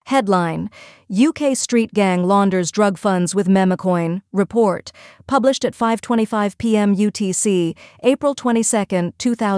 Headline: UK street gang launders drug funds with Memecoin. Report. Published at 5:25 p.m. UTC, April 22,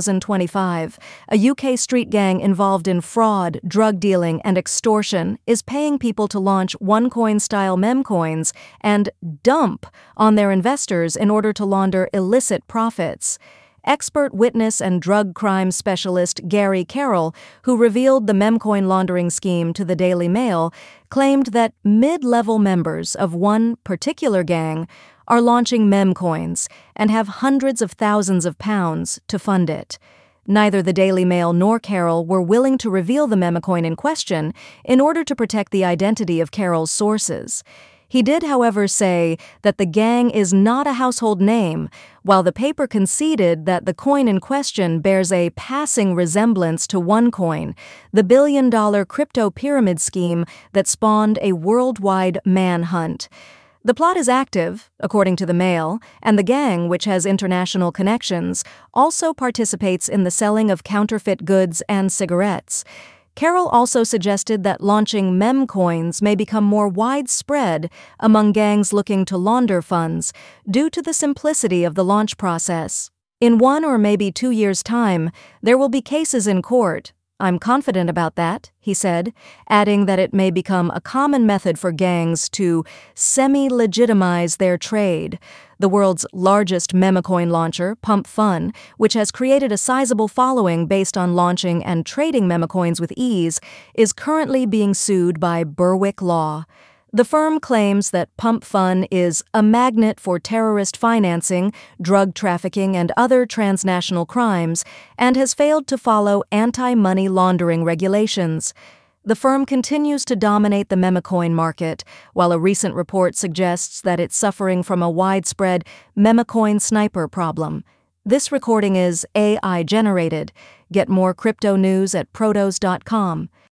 2025. A UK street gang involved in fraud, drug dealing, and extortion is paying people to launch OneCoin-style memecoins and dump on their investors in order to launder illicit profits. Expert witness and drug crime specialist Gary Carroll, who revealed the Memecoin laundering scheme to the Daily Mail, claimed that mid-level members of one particular gang are launching memecoins and have hundreds of thousands of pounds to fund it. Neither the Daily Mail nor Carroll were willing to reveal the memecoin in question in order to protect the identity of Carroll's sources. He did, however, say that the gang is not a household name, while the paper conceded that the coin in question bears a passing resemblance to OneCoin, the billion-dollar crypto pyramid scheme that spawned a worldwide manhunt. The plot is active, according to the Mail, and the gang, which has international connections, also participates in the selling of counterfeit goods and cigarettes. Carroll also suggested that launching memecoins may become more widespread among gangs looking to launder funds due to the simplicity of the launch process. In 1 or maybe 2 years' time, there will be cases in court. I'm confident about that, he said, adding that it may become a common method for gangs to semi-legitimize their trade. The world's largest memecoin launcher, Pump Fun, which has created a sizable following based on launching and trading memecoins with ease, is currently being sued by Berwick Law. The firm claims that Pump Fun is a magnet for terrorist financing, drug trafficking, and other transnational crimes, and has failed to follow anti-money laundering regulations. The firm continues to dominate the memecoin market, while a recent report suggests that it's suffering from a widespread memecoin sniper problem. This recording is AI-generated. Get more crypto news at protos.com.